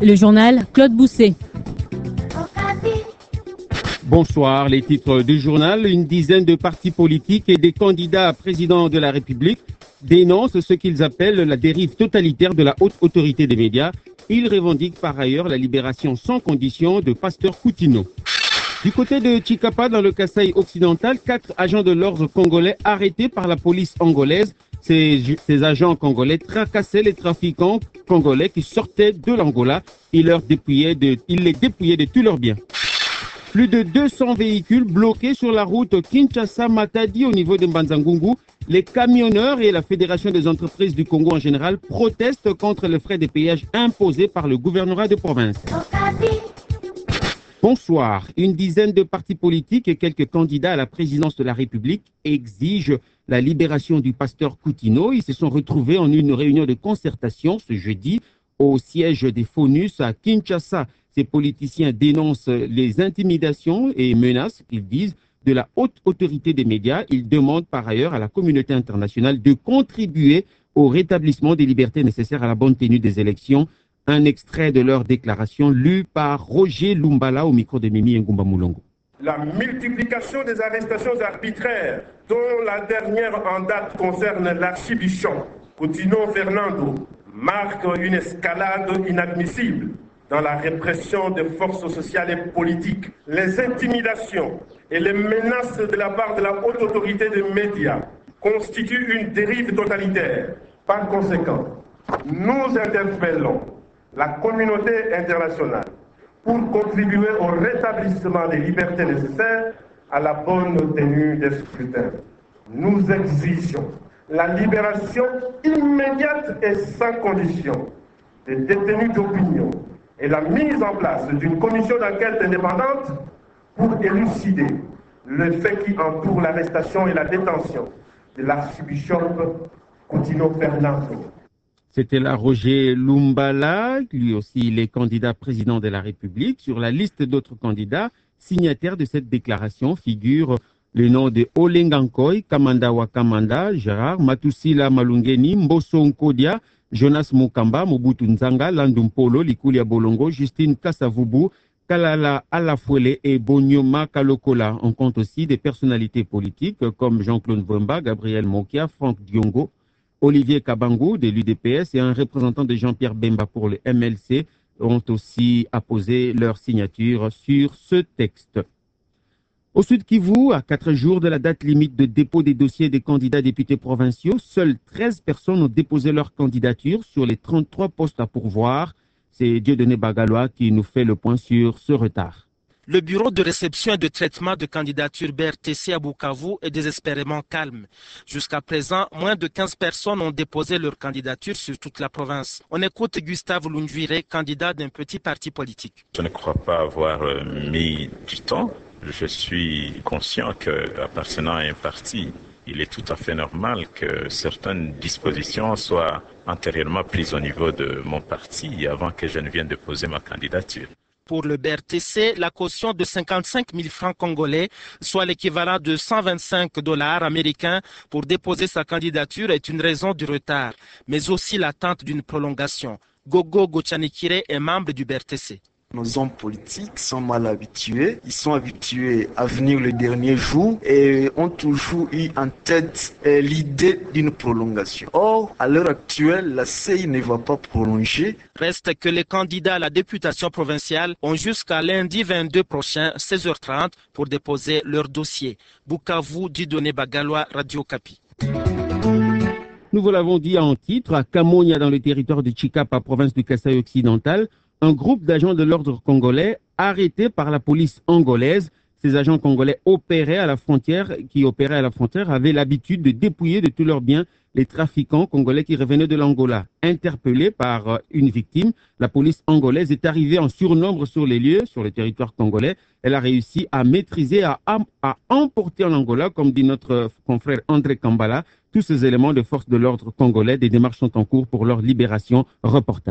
Le journal Claude Bousset. Bonsoir, les titres du journal. Une dizaine de partis politiques et des candidats à président de la République dénoncent ce qu'ils appellent la dérive totalitaire de la haute autorité des médias. Ils revendiquent par ailleurs la libération sans condition de Pasteur Coutinho. Du côté de Chikapa, dans le Kasaï occidental, 4 agents de l'ordre congolais arrêtés par la police angolaise. Ces agents congolais tracassaient les trafiquants congolais qui sortaient de l'Angola. Ils les dépouillaient de tous leurs biens. Plus de 200 véhicules bloqués sur la route Kinshasa-Matadi au niveau de Mbanzangungu. Les camionneurs et la Fédération des entreprises du Congo en général protestent contre les frais de péage imposés par le gouvernorat de province. Bonsoir. Une dizaine de partis politiques et quelques candidats à la présidence de la République exigent la libération du pasteur Coutinho. Ils se sont retrouvés en une réunion de concertation ce jeudi au siège des FONUS à Kinshasa. Ces politiciens dénoncent les intimidations et menaces, qu'ils disent, de la haute autorité des médias. Ils demandent par ailleurs à la communauté internationale de contribuer au rétablissement des libertés nécessaires à la bonne tenue des élections. Un extrait de leur déclaration lu par Roger Lumbala au micro de Mimi Ngumba Moulongo. La multiplication des arrestations arbitraires, dont la dernière en date concerne l'archibishop Coutinho Fernando, marque une escalade inadmissible dans la répression des forces sociales et politiques. Les intimidations et les menaces de la part de la haute autorité des médias constituent une dérive totalitaire. Par conséquent, nous interpellons la communauté internationale pour contribuer au rétablissement des libertés nécessaires à la bonne tenue des scrutins. Nous exigeons la libération immédiate et sans condition des détenus d'opinion et la mise en place d'une commission d'enquête indépendante pour élucider le fait qui entoure l'arrestation et la détention de l'archibishop Coutinho Fernando. C'était là Roger Lumbala, lui aussi il est candidat président de la République. Sur la liste d'autres candidats signataires de cette déclaration figurent le nom de Olengankoy, Kamanda Wakamanda, Gérard, Matusila Malungeni, Mboso Nkodia, Jonas Mukamba, Mobutu Nzanga, Landumpolo, Likulia Bolongo, Justine Kassavubu, Kalala Alafuele et Bonyoma Kalokola. On compte aussi des personnalités politiques comme Jean-Claude Vemba, Gabriel Mokia, Franck Diongo, Olivier Kabangou de l'UDPS et un représentant de Jean-Pierre Bemba pour le MLC ont aussi apposé leur signature sur ce texte. Au Sud Kivu, à 4 jours de la date limite de dépôt des dossiers des candidats députés provinciaux, seules 13 personnes ont déposé leur candidature sur les 33 postes à pourvoir. C'est Dieudonné Bagalois qui nous fait le point sur ce retard. Le bureau de réception et de traitement de candidature BRTC à Bukavu est désespérément calme. Jusqu'à présent, moins de 15 personnes ont déposé leur candidature sur toute la province. On écoute Gustave Lunduire, candidat d'un petit parti politique. Je ne crois pas avoir mis du temps. Je suis conscient qu'appartenant à un parti, il est tout à fait normal que certaines dispositions soient antérieurement prises au niveau de mon parti avant que je ne vienne déposer ma candidature. Pour le BRTC, la caution de 55 000 francs congolais, soit l'équivalent de 125 $ américains pour déposer sa candidature est une raison du retard, mais aussi l'attente d'une prolongation. Gogo Gochanikire est membre du BRTC. Nos hommes politiques sont mal habitués. Ils sont habitués à venir le dernier jour et ont toujours eu en tête l'idée d'une prolongation. Or, à l'heure actuelle, la CEI ne va pas prolonger. Reste que les candidats à la députation provinciale ont jusqu'à lundi 22 prochain, 16h30, pour déposer leur dossier. Bukavu, Dieudonné Bagalois, Radio Kapi. Nous vous l'avons dit en titre, à Kamonia, dans le territoire de Chikapa, province du Kasaï occidental, un groupe d'agents de l'ordre congolais arrêtés par la police angolaise. Ces agents congolais opéraient à la frontière, avaient l'habitude de dépouiller de tous leurs biens les trafiquants congolais qui revenaient de l'Angola. Interpellés par une victime, la police angolaise est arrivée en surnombre sur les lieux, sur le territoire congolais. Elle a réussi à maîtriser, à emporter en Angola, comme dit notre confrère André Kambala, tous ces éléments de force de l'ordre congolais. Des démarches sont en cours pour leur libération. Reportage.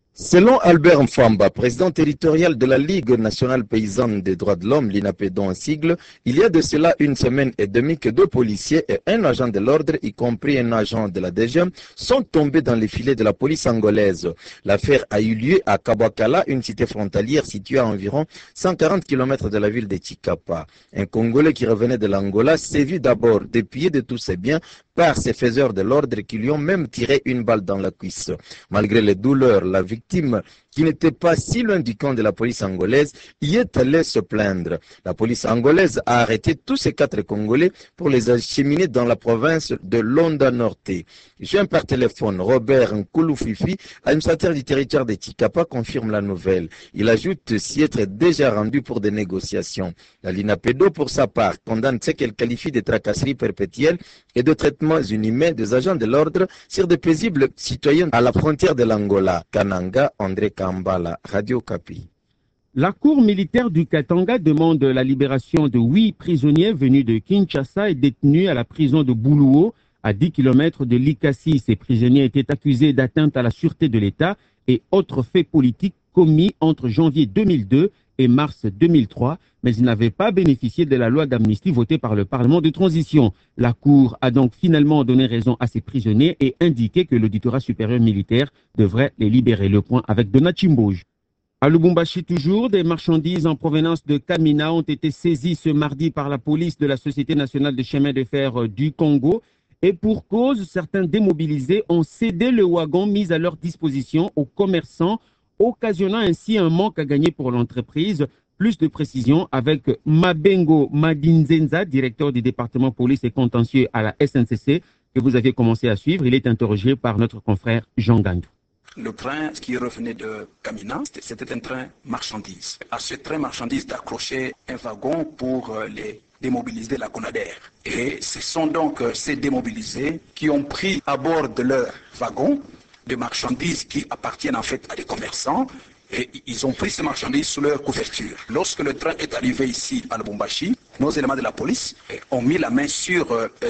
Selon Albert Mfamba, président territorial de la Ligue nationale paysanne des droits de l'homme, l'INAPEDO en sigle, il y a de cela une semaine et demie que 2 policiers et un agent de l'ordre, y compris un agent de la DGM, sont tombés dans les filets de la police angolaise. L'affaire a eu lieu à Kabakala, une cité frontalière située à environ 140 km de la ville de Chikapa. Un Congolais qui revenait de l'Angola s'est vu d'abord dépouillé de tous ses biens par ses faiseurs de l'ordre qui lui ont même tiré une balle dans la cuisse. Malgré les douleurs, la victime, qui n'était pas si loin du camp de la police angolaise, y est allée se plaindre. La police angolaise a arrêté tous ces 4 Congolais pour les acheminer dans la province de Londa Norte. Joint par téléphone, Robert Nkouloufifi, administrateur du territoire de Chikapa, confirme la nouvelle. Il ajoute s'y être déjà rendu pour des négociations. La LINAPEDO, pour sa part, condamne ce qu'elle qualifie de tracasseries perpétuelles et de traitements inhumains des agents de l'ordre sur de paisibles citoyens à la frontière de l'Angola. Kananga, André Kambala, Radio Kapi. La cour militaire du Katanga demande la libération de 8 prisonniers venus de Kinshasa et détenus à la prison de Boulouo, à 10 km de Likasi. Ces prisonniers étaient accusés d'atteinte à la sûreté de l'État et autres faits politiques commis entre janvier 2002 et mars 2003, mais ils n'avaient pas bénéficié de la loi d'amnistie votée par le Parlement de transition. La Cour a donc finalement donné raison à ces prisonniers et indiqué que l'auditorat supérieur militaire devrait les libérer. Le point avec Donat Chimbouge. À Lubumbashi toujours, des marchandises en provenance de Kamina ont été saisies ce mardi par la police de la Société nationale de chemin de fer du Congo. Et pour cause, certains démobilisés ont cédé le wagon mis à leur disposition aux commerçants, occasionnant ainsi un manque à gagner pour l'entreprise. Plus de précisions avec Mabengo Madinzenza, directeur du département police et contentieux à la SNCC, que vous avez commencé à suivre. Il est interrogé par notre confrère Jean Gandou. Le train qui revenait de Kamina, c'était un train marchandise. À ce train marchandise d'accrocher un wagon pour les démobilisés de la CONADER. Et ce sont donc ces démobilisés qui ont pris à bord de leur wagon des marchandises qui appartiennent en fait à des commerçants et ils ont pris ces marchandises sous leur couverture. Lorsque le train est arrivé ici à Lubumbashi, nos éléments de la police ont mis la main sur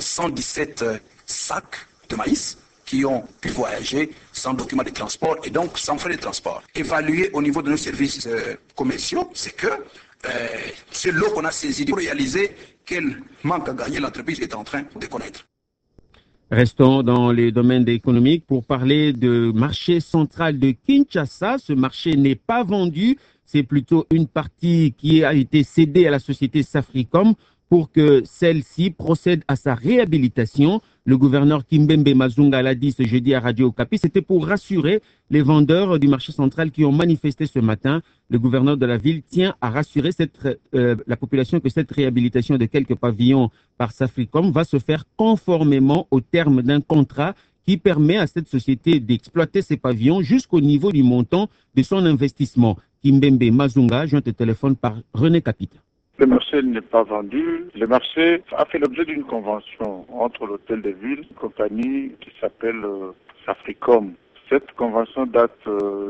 117 sacs de maïs qui ont pu voyager sans document de transport et donc sans frais de transport. Évalué au niveau de nos services commerciaux, c'est que ce lot qu'on a saisi pour réaliser quel manque à gagner l'entreprise est en train de connaître. Restons dans les domaines économiques pour parler de marché central de Kinshasa. Ce marché n'est pas vendu, c'est plutôt une partie qui a été cédée à la société Safricom pour que celle-ci procède à sa réhabilitation. Le gouverneur Kimbembe Mazunga l'a dit ce jeudi à Radio Okapi. C'était pour rassurer les vendeurs du marché central qui ont manifesté ce matin. Le gouverneur de la ville tient à rassurer la population que cette réhabilitation de quelques pavillons par Safricom va se faire conformément au terme d'un contrat qui permet à cette société d'exploiter ces pavillons jusqu'au niveau du montant de son investissement. Kimbembe Mazunga, joint au téléphone par René Capita. Le marché n'est pas vendu. Le marché a fait l'objet d'une convention entre l'hôtel de ville, une compagnie qui s'appelle Safricom. Cette convention date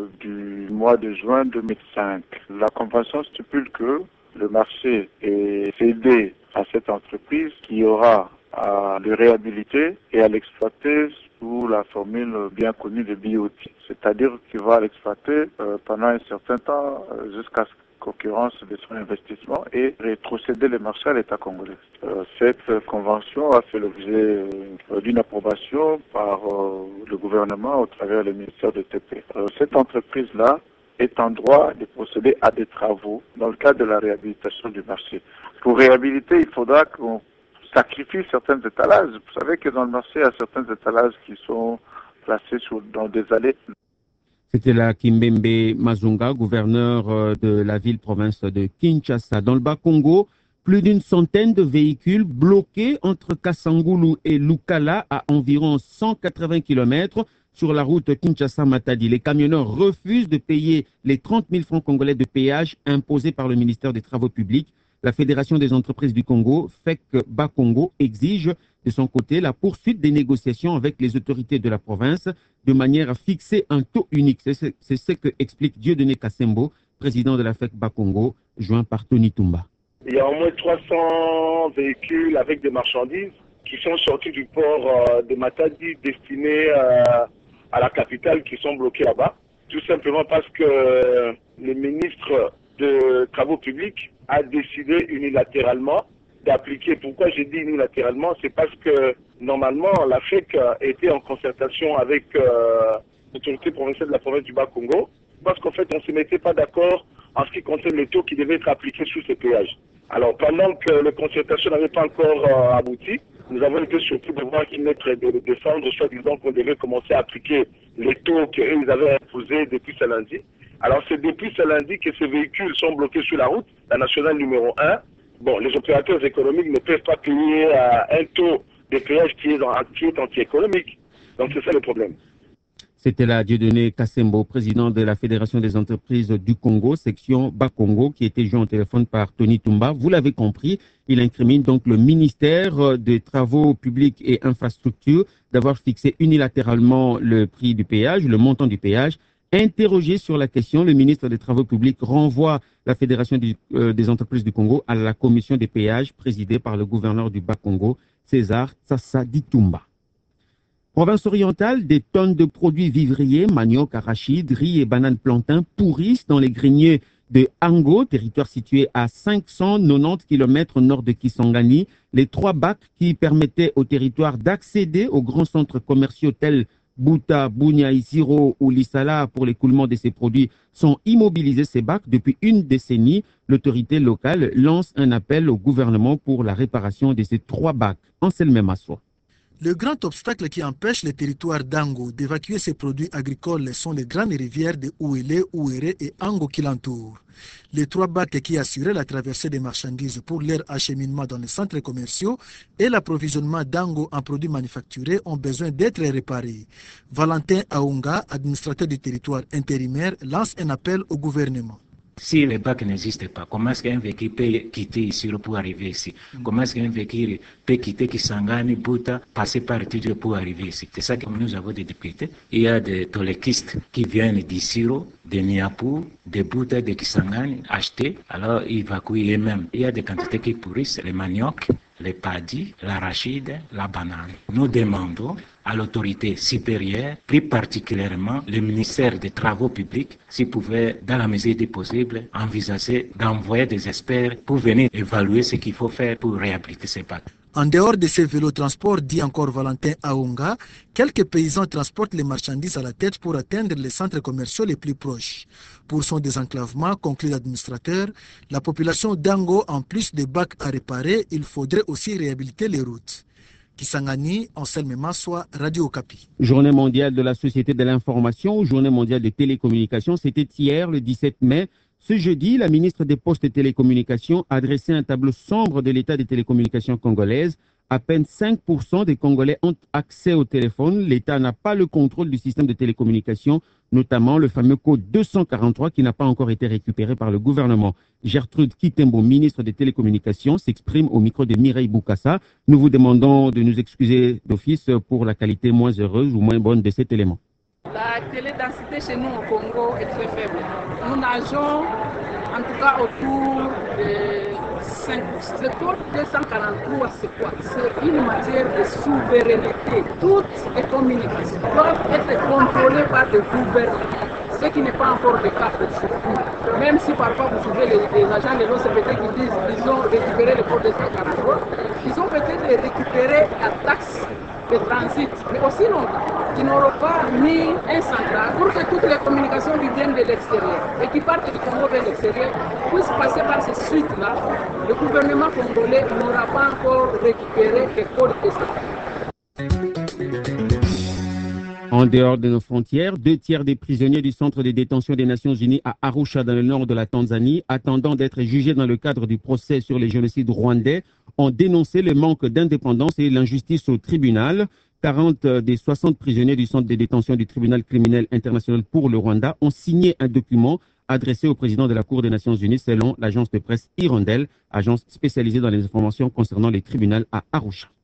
du mois de juin 2005. La convention stipule que le marché est cédé à cette entreprise qui aura à le réhabiliter et à l'exploiter sous la formule bien connue de BOT. C'est-à-dire qu'il va l'exploiter pendant un certain temps jusqu'à ce concurrence de son investissement et rétrocéder les marchés à l'État congolais. Cette convention a fait l'objet d'une approbation par le gouvernement au travers du ministère de TP. Cette entreprise-là est en droit de procéder à des travaux dans le cadre de la réhabilitation du marché. Pour réhabiliter, il faudra qu'on sacrifie certains étalages. Vous savez que dans le marché, il y a certains étalages qui sont placés dans des allées. C'était là Kimbembe Mazunga, gouverneur de la ville-province de Kinshasa. Dans le Bas-Congo, plus d'une centaine de véhicules bloqués entre Kasangulu et Lukala à environ 180 km sur la route Kinshasa-Matadi. Les camionneurs refusent de payer les 30 000 francs congolais de péage imposés par le ministère des Travaux publics. La Fédération des entreprises du Congo, FEC Bas-Congo, exige de son côté la poursuite des négociations avec les autorités de la province de manière à fixer un taux unique. C'est ce que explique Dieudonné Kassembo, président de la FEC Bas-Congo, joint par Tony Tumba. Il y a au moins 300 véhicules avec des marchandises qui sont sortis du port de Matadi destinés à la capitale qui sont bloqués là-bas. tout simplement parce que le ministre de Travaux publics a décidé unilatéralement d'appliquer. Pourquoi j'ai dit unilatéralement? C'est parce que normalement la FEC était en concertation avec l'autorité provinciale de la province du Bas-Congo, parce qu'en fait on ne se mettait pas d'accord en ce qui concerne les taux qui devaient être appliqués sous ces péages. Alors pendant que les concertations n'avaient pas encore abouti, nous avons été surpris de voir qu'il naîtrait de décembre, soi-disant qu'on devait commencer à appliquer les taux qu'ils avaient imposés depuis ce lundi. Alors c'est depuis ce lundi que ces véhicules sont bloqués sur la route, la nationale numéro 1. Bon, les opérateurs économiques ne peuvent pas payer un taux de péage qui est anti-économique. Donc c'est ça le problème. C'était là Dieudonné Kassembo, président de la Fédération des entreprises du Congo, section Bas-Congo, qui était joint au téléphone par Tony Tumba. Vous l'avez compris, il incrimine donc le ministère des Travaux publics et Infrastructures d'avoir fixé unilatéralement le prix du péage, le montant du péage. Interrogé sur la question, le ministre des Travaux publics renvoie la Fédération des entreprises du Congo à la commission des péages présidée par le gouverneur du Bas-Congo, César Tsassa Ditumba. Province orientale, des tonnes de produits vivriers, manioc, arachides, riz et bananes plantains pourrissent dans les greniers de Ango, territoire situé à 590 km au nord de Kisangani. Les 3 bacs qui permettaient au territoire d'accéder aux grands centres commerciaux tels Bouta, Bunia, Isiro ou Lissala pour l'écoulement de ces produits sont immobilisés. Ces bacs depuis une décennie. L'autorité locale lance un appel au gouvernement pour la réparation de ces 3 bacs. Anselme Massoua. Le grand obstacle qui empêche les territoires d'Ango d'évacuer ses produits agricoles sont les grandes rivières de Ouélé, Ouéré et Ango qui l'entourent. Les 3 bacs qui assuraient la traversée des marchandises pour leur acheminement dans les centres commerciaux et l'approvisionnement d'Ango en produits manufacturés ont besoin d'être réparés. Valentin Aounga, administrateur du territoire intérimaire, lance un appel au gouvernement. Si les bacs n'existent pas, comment est-ce qu'un véhicule peut quitter ici pour arriver ici? Comment est-ce qu'un véhicule peut quitter Kisangani, Bouta, passer par Tidjo pour arriver ici? C'est ça que nous avons des difficultés. Il y a des toléquistes qui viennent d'Isiro, de Niapur, de Bouta, de Kisangani, acheter, alors ils évacuent eux-mêmes. Il y a des quantités qui pourrissent, les manioc, les padis, l'arachide, la banane. Nous demandons à l'autorité supérieure, plus particulièrement le ministère des Travaux publics, s'il pouvait, dans la mesure du possible, envisager d'envoyer des experts pour venir évaluer ce qu'il faut faire pour réhabiliter ces bacs. En dehors de ces vélotransports, dit encore Valentin Aounga, quelques paysans transportent les marchandises à la tête pour atteindre les centres commerciaux les plus proches. Pour son désenclavement, conclut l'administrateur, la population d'Ango, en plus des bacs à réparer, il faudrait aussi réhabiliter les routes. Kisangani, Anselme Massoua, Radio Okapi. Journée mondiale de la société de l'information, journée mondiale des télécommunications, c'était hier le 17 mai. Ce jeudi, la ministre des Postes et Télécommunications a dressé un tableau sombre de l'état des télécommunications congolaises. À peine 5% des Congolais ont accès au téléphone. L'État n'a pas le contrôle du système de télécommunications, notamment le fameux code 243 qui n'a pas encore été récupéré par le gouvernement. Gertrude Kitembo, ministre des Télécommunications, s'exprime au micro de Mireille Boukassa. Nous vous demandons de nous excuser d'office pour la qualité moins heureuse ou moins bonne de cet élément. La télédensité chez nous au Congo est très faible. Nous nageons en tout cas autour de 5%. Le code 243, c'est quoi? C'est une matière de souveraineté. Toutes les communications doivent être contrôlées par le gouvernement. Ce qui n'est pas encore le cas surtout. Même si parfois vous trouvez les agents de l'OCPT qui disent qu'ils ont récupéré le code 243, ils ont peut-être récupéré la taxe de transit, mais aussi longtemps, qui n'auront pas mis un central pour que toutes les communications qui viennent de l'extérieur et qui partent du Congo vers l'extérieur puissent passer par ces suites-là. Le gouvernement congolais n'aura pas encore récupéré les codes de En dehors de nos frontières, 2 tiers des prisonniers du centre de détention des Nations Unies à Arusha, dans le nord de la Tanzanie, attendant d'être jugés dans le cadre du procès sur les génocides rwandais, ont dénoncé le manque d'indépendance et l'injustice au tribunal. 40 des 60 prisonniers du centre de détention du tribunal criminel international pour le Rwanda ont signé un document adressé au président de la Cour des Nations Unies selon l'agence de presse Hirondelle, agence spécialisée dans les informations concernant les tribunaux à Arusha.